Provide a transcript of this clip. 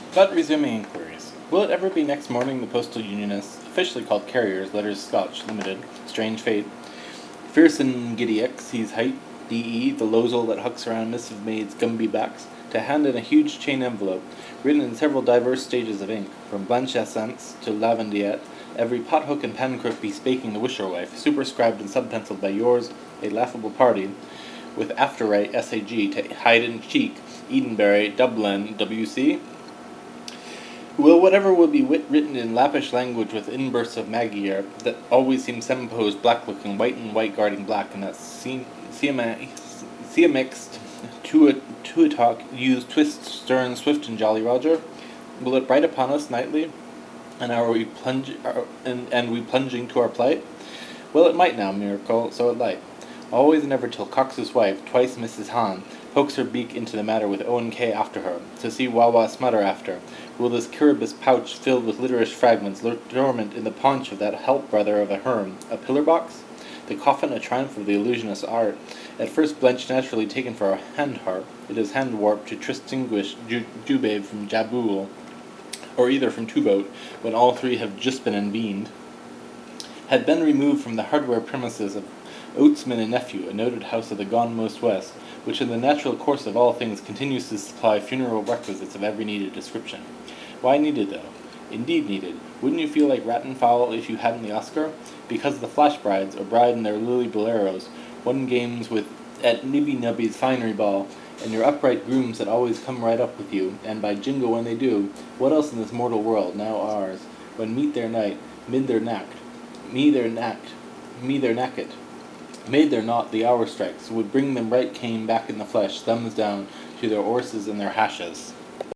But resuming inquiries. Will it ever be next morning the Postal Unionists, officially called Carriers, Letters Scotch Limited, strange fate, Fearson Giddy X, he's height, DE, the lozel that hucks around missive maids' Gumby backs, to hand in a huge chain envelope, written in several diverse stages of ink, from blanche essence to lavendiette, every pothook and pancrook bespeaking the wisherwife, superscribed and subpenciled by yours, a laughable party, with afterright SAG to hide in cheek, Edenberry, Dublin, WC? Will whatever will be written in lappish language with inbursts of Magyar that always seem semposed black-looking, white and white guarding black, and that siamixed to-a-talk use twist, stern, swift, and jolly Roger? Will it bright upon us nightly, and we plunging to our plight? Well, it might now, miracle, so it light. Always and ever till Cox's wife, twice Mrs. Hahn, pokes her beak into the matter with O&K after her, to see Wawa smutter after. Will this Kiribus pouch filled with litterish fragments lurk dormant in the paunch of that help-brother of a herm, a pillar-box? The coffin a triumph of the illusionist's art, at first blenched naturally taken for a hand-harp, it is hand-warped to distinguish Jubei from Jaboul, or either from Tuboat, when all three have just been enbeaned, had been removed from the hardware premises of Oatsman and Nephew, a noted house of the gone most west, which in the natural course of all things continues to supply funeral requisites of every needed description. Why needed, though? Indeed needed. Wouldn't you feel like rat and fowl if you hadn't the Oscar? Because the flash brides, or bride in their lily boleros, won games at Nibby Nubby's finery ball, and your upright grooms that always come right up with you, and by jingo when they do, what else in this mortal world, now ours, when meet their night, mid their knacked, me their knacket, made their knot the hour strikes, would bring them right cane back in the flesh, thumbs down, to their horses and their hashes.